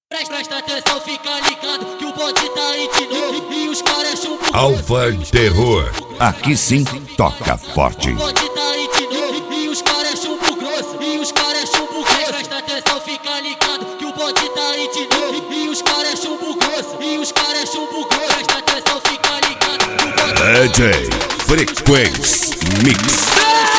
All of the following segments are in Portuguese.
Presta atenção, fica ligado que o bonde tá aí de novo e os caras chumbo. Alpha Terror, aqui sim toca forte. O bonde tá aí de novo e os caras chumbo grosso, e os caras chumbo grosso. Presta atenção, fica ligado que o bonde tá aí de novo e os caras chumbo grosso, e os caras chumbo grosso. Presta atenção, fica ligado que o bonde tá aí de DJ Frequency Mix.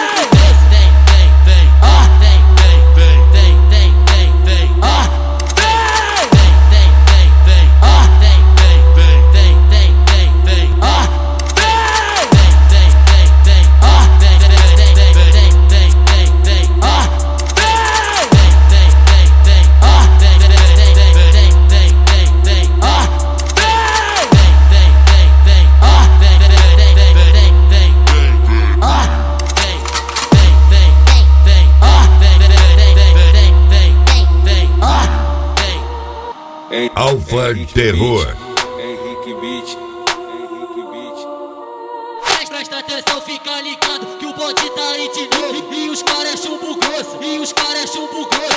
Alpha Terror. Henrique Beat. Presta atenção, fica ligado que o bonde tá aí de novo e os caras chumbo grosso, e os caras chumbo grosso.